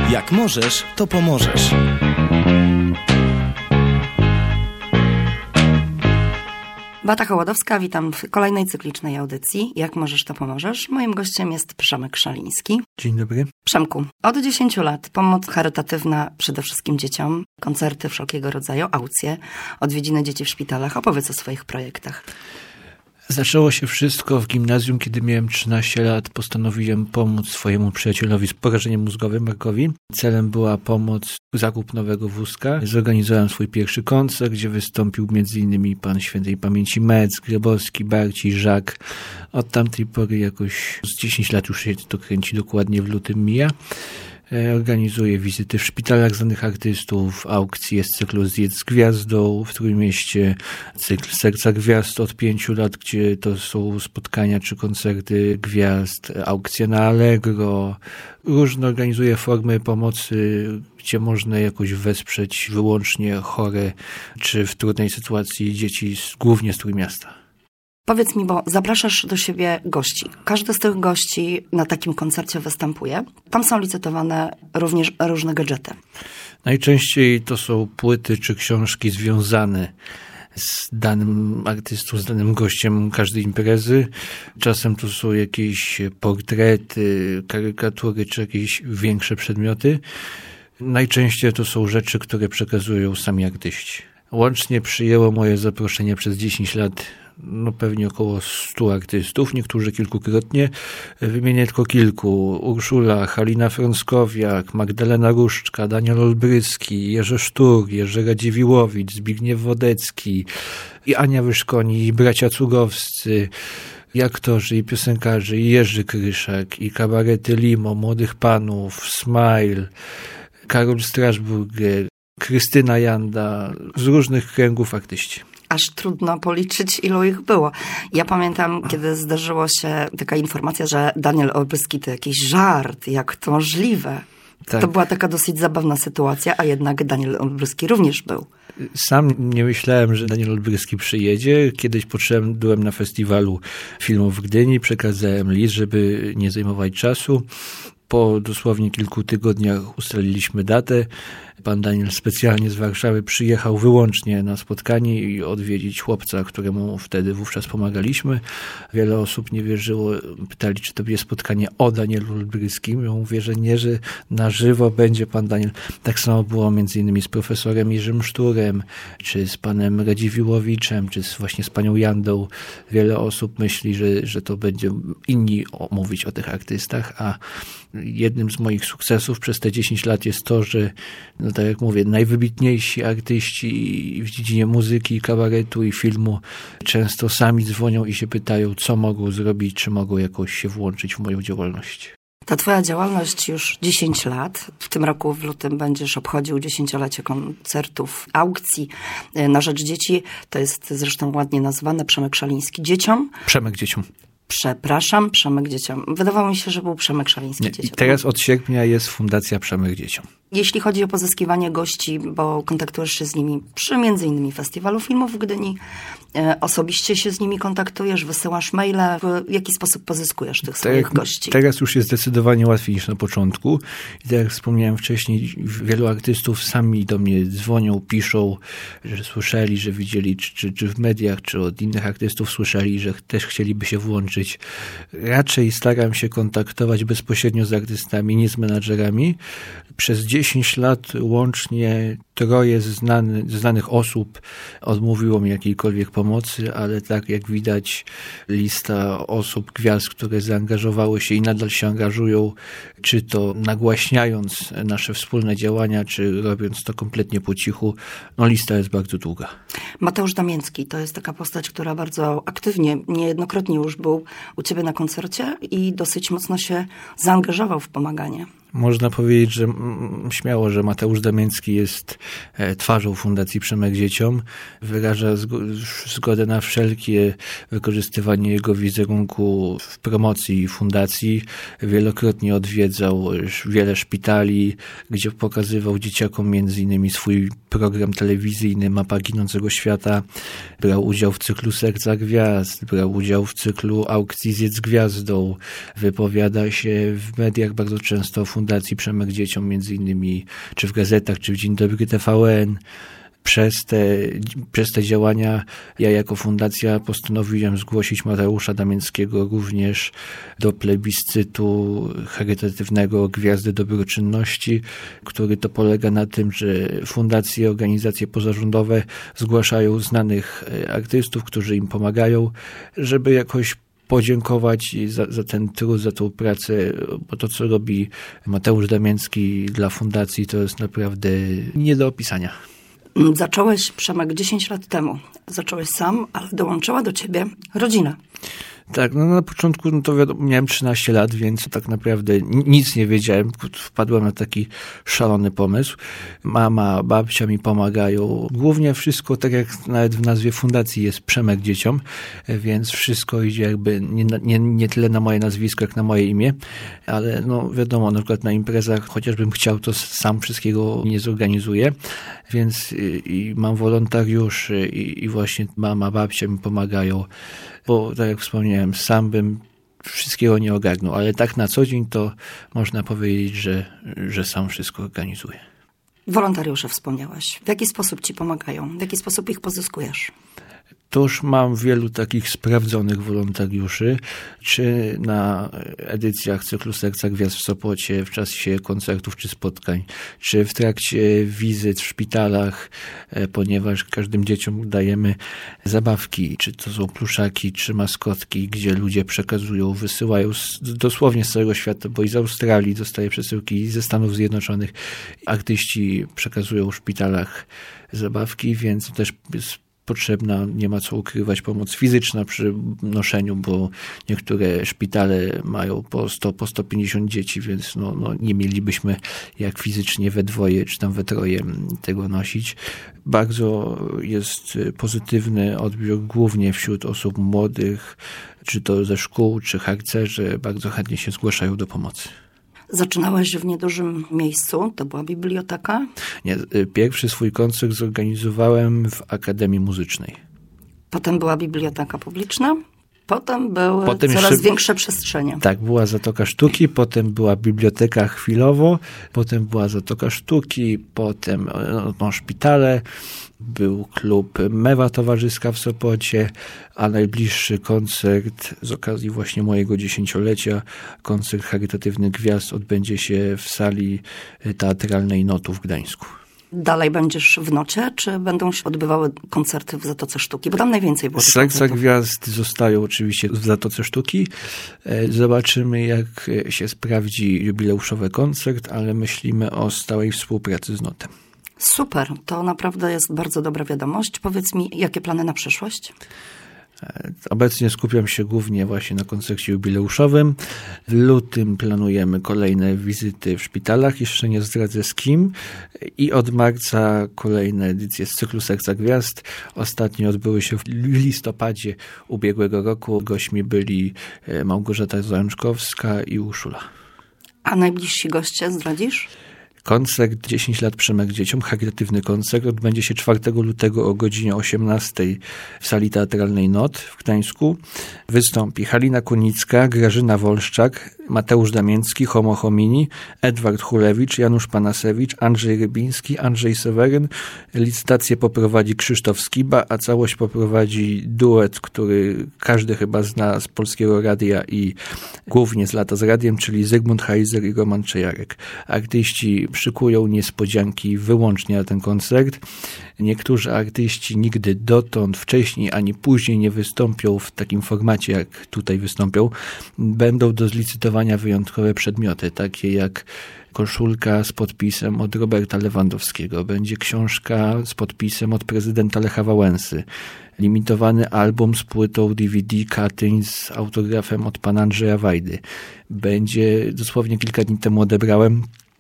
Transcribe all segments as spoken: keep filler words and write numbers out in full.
Jak możesz, to pomożesz. Beata Hołodowska, witam w kolejnej cyklicznej audycji. Jak możesz, to pomożesz. Moim gościem jest Przemek Szaliński. Dzień dobry. Przemku, od dziesięciu lat pomoc charytatywna przede wszystkim dzieciom, koncerty wszelkiego rodzaju, aukcje, odwiedziny dzieci w szpitalach. Opowiedz o swoich projektach. Zaczęło się wszystko w gimnazjum, kiedy miałem trzynaście lat. Postanowiłem pomóc swojemu przyjacielowi z porażeniem mózgowym, Markowi. Celem była pomoc, zakup nowego wózka. Zorganizowałem swój pierwszy koncert, gdzie wystąpił między innymi pan świętej pamięci Metz, Grabowski, Barci, Żak. Od tamtej pory jakoś z dziesięć lat już się to kręci, dokładnie w lutym mija. Organizuję wizyty w szpitalach znanych artystów, aukcje jest cyklu Zjedz z Gwiazdą w Trójmieście, cykl Serca Gwiazd od pięciu lat, gdzie to są spotkania czy koncerty gwiazd, aukcje na Allegro. Różne organizuję formy pomocy, gdzie można jakoś wesprzeć wyłącznie chore czy w trudnej sytuacji dzieci, głównie z Trójmiasta. Powiedz mi, bo zapraszasz do siebie gości. Każdy z tych gości na takim koncercie występuje. Tam są licytowane również różne gadżety. Najczęściej to są płyty czy książki związane z danym artystą, z danym gościem każdej imprezy. Czasem to są jakieś portrety, karykatury czy jakieś większe przedmioty. Najczęściej to są rzeczy, które przekazują sami artyści. Łącznie przyjęło moje zaproszenie przez dziesięć lat no pewnie około stu artystów, niektórzy kilkukrotnie. Wymienię tylko kilku. Urszula, Halina Frąckowiak, Magdalena Różczka, Daniel Olbryski, Jerzy Sztur, Jerzy Radziwiłowicz, Zbigniew Wodecki i Ania Wyszkoni, i bracia Cugowscy, i aktorzy, i piosenkarze, i Jerzy Kryszak, i kabarety Limo, Młodych Panów, Smile, Karol Strasburger, Krystyna Janda, z różnych kręgów artyści. Aż trudno policzyć, ilu ich było. Ja pamiętam, kiedy zdarzyło się taka informacja, że Daniel Olbryski to jakiś żart, jak to możliwe. Tak. To była taka dosyć zabawna sytuacja, a jednak Daniel Olbryski również był. Sam nie myślałem, że Daniel Olbryski przyjedzie. Kiedyś potrzebem, byłem na festiwalu filmów w Gdyni, przekazałem list, żeby nie zajmować czasu. Po dosłownie kilku tygodniach ustaliliśmy datę. Pan Daniel specjalnie z Warszawy przyjechał wyłącznie na spotkanie i odwiedzić chłopca, któremu wtedy wówczas pomagaliśmy. Wiele osób nie wierzyło, pytali, czy to będzie spotkanie o Danielu Olbryskim. Ja mówię, że nie, że na żywo będzie pan Daniel. Tak samo było między innymi z profesorem Jerzym Szturem, czy z panem Radziwiłowiczem, czy z, właśnie z panią Jandą. Wiele osób myśli, że, że to będzie inni mówić o tych artystach, a jednym z moich sukcesów przez te dziesięć lat jest to, że no tak jak mówię, najwybitniejsi artyści w dziedzinie muzyki, kabaretu i filmu często sami dzwonią i się pytają, co mogą zrobić, czy mogą jakoś się włączyć w moją działalność. Ta twoja działalność już dziesięć lat. W tym roku w lutym będziesz obchodził dziesięciolecie koncertów, aukcji na rzecz dzieci. To jest zresztą ładnie nazwane Przemek Szaliński dzieciom. Przemek dzieciom. Przepraszam, Przemek dzieciom. Wydawało mi się, że był Przemek Szaliński Nie, dzieciom. I teraz od sierpnia jest Fundacja Przemek dzieciom. Jeśli chodzi o pozyskiwanie gości, bo kontaktujesz się z nimi przy między innymi Festiwalu Filmów w Gdyni, e, osobiście się z nimi kontaktujesz, wysyłasz maile. W jaki sposób pozyskujesz tych swoich tak, gości? Teraz już jest zdecydowanie łatwiej niż na początku. I tak jak wspomniałem wcześniej, wielu artystów sami do mnie dzwonią, piszą, że słyszeli, że widzieli, czy, czy, czy w mediach, czy od innych artystów słyszeli, że też chcieliby się włączyć. Raczej staram się kontaktować bezpośrednio z artystami, nie z menadżerami. Przez dziesięć lat łącznie troje znany, znanych osób odmówiło mi jakiejkolwiek pomocy, ale tak jak widać lista osób, gwiazd, które zaangażowały się i nadal się angażują, czy to nagłaśniając nasze wspólne działania, czy robiąc to kompletnie po cichu, no lista jest bardzo długa. Mateusz Damięcki to jest taka postać, która bardzo aktywnie, niejednokrotnie już był u ciebie na koncercie i dosyć mocno się zaangażował w pomaganie. Można powiedzieć, że mm, śmiało, że Mateusz Damięcki jest e, twarzą Fundacji Przemek Dzieciom. Wyraża zg- zgodę na wszelkie wykorzystywanie jego wizerunku w promocji fundacji. Wielokrotnie odwiedzał wiele szpitali, gdzie pokazywał dzieciakom między innymi swój program telewizyjny Mapa Ginącego Świata. Brał udział w cyklu Serca Gwiazd, brał udział w cyklu aukcji Zjedz z Gwiazdą. Wypowiada się w mediach bardzo często o Fundacji Przemek Dzieciom, między innymi czy w gazetach, czy w Dzień Dobry T V N. Przez te, przez te działania ja jako fundacja postanowiłem zgłosić Mateusza Damińskiego również do plebiscytu charytatywnego Gwiazdy Dobroczynności, który to polega na tym, że fundacje, organizacje pozarządowe zgłaszają znanych artystów, którzy im pomagają, żeby jakoś podziękować za, za ten trud, za tą pracę, bo to, co robi Mateusz Damiński dla fundacji, to jest naprawdę nie do opisania. Zacząłeś, Przemek, dziesięć lat temu. Zacząłeś sam, ale dołączyła do ciebie rodzina. Tak, no na początku no to wiadomo, miałem trzynaście lat, więc tak naprawdę nic nie wiedziałem. Wpadłem na taki szalony pomysł. Mama, babcia mi pomagają. Głównie wszystko, tak jak nawet w nazwie fundacji jest Przemek Dzieciom, więc wszystko idzie jakby nie, nie, nie tyle na moje nazwisko, jak na moje imię, ale no wiadomo, na przykład na imprezach, chociażbym chciał, to sam wszystkiego nie zorganizuję, więc i, i mam wolontariuszy i, i właśnie mama, babcia mi pomagają, bo tak jak wspomniałem, sam bym wszystkiego nie ogarnął, ale tak na co dzień to można powiedzieć, że, że sam wszystko organizuję. Wolontariusze wspomniałeś. W jaki sposób ci pomagają? W jaki sposób ich pozyskujesz? To już mam wielu takich sprawdzonych wolontariuszy, czy na edycjach cyklu Serca Gwiazd w Sopocie w czasie koncertów czy spotkań, czy w trakcie wizyt w szpitalach, ponieważ każdym dzieciom dajemy zabawki, czy to są pluszaki, czy maskotki, gdzie ludzie przekazują, wysyłają z, dosłownie z całego świata, bo i z Australii dostaję przesyłki, i ze Stanów Zjednoczonych. Artyści przekazują w szpitalach zabawki, więc też jest potrzebna, nie ma co ukrywać, pomoc fizyczna przy noszeniu, bo niektóre szpitale mają po sto, po sto pięćdziesiąt dzieci, więc no, no nie mielibyśmy jak fizycznie we dwoje czy tam we troje tego nosić. Bardzo jest pozytywny odbiór głównie wśród osób młodych, czy to ze szkół, czy harcerze, bardzo chętnie się zgłaszają do pomocy. Zaczynałeś w niedużym miejscu, to była biblioteka? Nie, pierwszy swój koncert zorganizowałem w Akademii Muzycznej. Potem była biblioteka publiczna, potem były potem coraz jeszcze, większe przestrzenie. Tak, była Zatoka Sztuki, potem była biblioteka chwilowo, potem była Zatoka Sztuki, potem no, no, szpitale, był klub Mewa Towarzyska w Sopocie, a najbliższy koncert z okazji właśnie mojego dziesięciolecia, koncert charytatywny Gwiazd, odbędzie się w sali teatralnej Notu w Gdańsku. Dalej będziesz w Nocie, czy będą się odbywały koncerty w Zatoce Sztuki? Bo tam najwięcej było. Serca Gwiazd zostają oczywiście w Zatoce Sztuki. Zobaczymy, jak się sprawdzi jubileuszowy koncert, ale myślimy o stałej współpracy z Notem. Super, to naprawdę jest bardzo dobra wiadomość. Powiedz mi, jakie plany na przyszłość? Obecnie skupiam się głównie właśnie na koncercie jubileuszowym. W lutym planujemy kolejne wizyty w szpitalach, jeszcze nie zdradzę z kim. I od marca kolejne edycje z cyklu Serca Gwiazd. Ostatnie odbyły się w listopadzie ubiegłego roku. Gośćmi byli Małgorzata Zajączkowska i Urszula. A najbliżsi goście zdradzisz? Koncert dziesięć lat Przemek Dzieciom, charytatywny koncert, odbędzie się czwartego lutego o godzinie osiemnastej w sali teatralnej Not w Gdańsku. Wystąpi Halina Kunicka, Grażyna Wolszczak, Mateusz Damiński, Homo Homini, Edward Hulewicz, Janusz Panasewicz, Andrzej Rybiński, Andrzej Seweryn. Licytację poprowadzi Krzysztof Skiba, a całość poprowadzi duet, który każdy chyba zna z Polskiego Radia i głównie z Lata z Radiem, czyli Zygmunt Heiser i Roman Czejarek. Artyści szykują niespodzianki wyłącznie na ten koncert. Niektórzy artyści nigdy dotąd, wcześniej ani później nie wystąpią w takim formacie, jak tutaj wystąpią. Będą do zlicytowania wyjątkowe przedmioty, takie jak koszulka z podpisem od Roberta Lewandowskiego, będzie książka z podpisem od prezydenta Lecha Wałęsy, limitowany album z płytą D V D Katyń z autografem od pana Andrzeja Wajdy. Będzie, dosłownie kilka dni temu odebrałem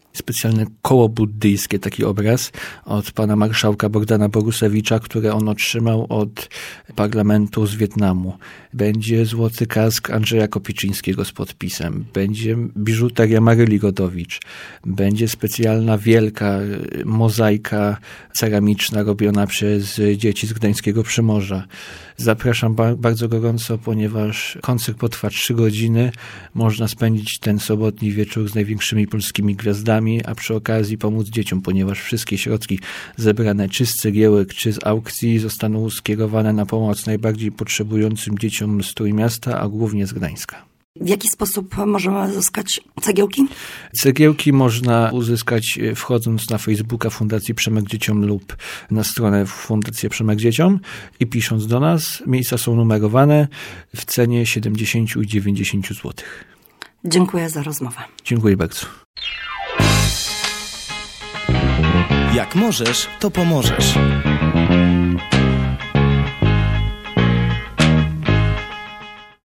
specjalne koło buddyjskie, taki obraz od pana marszałka Bogdana Borusewicza, które on otrzymał od parlamentu z Wietnamu. Będzie złoty kask Andrzeja Kopiczyńskiego z podpisem. Będzie biżuteria Maryli Godowicz. Będzie specjalna wielka mozaika ceramiczna robiona przez dzieci z Gdańskiego Przymorza. Zapraszam bardzo gorąco, ponieważ koncert potrwa trzy godziny. Można spędzić ten sobotni wieczór z największymi polskimi gwiazdami, a przy okazji pomóc dzieciom, ponieważ wszystkie środki zebrane czy z cegiełek, czy z aukcji zostaną skierowane na pomoc najbardziej potrzebującym dzieciom z Trójmiasta, a głównie z Gdańska. W jaki sposób możemy uzyskać cegiełki? Cegiełki można uzyskać wchodząc na Facebooka Fundacji Przemek Dzieciom lub na stronę Fundacja Przemek Dzieciom i pisząc do nas. Miejsca są numerowane w cenie siedemdziesiąt i dziewięćdziesiąt złotych. Dziękuję za rozmowę. Dziękuję bardzo. Jak możesz, to pomożesz.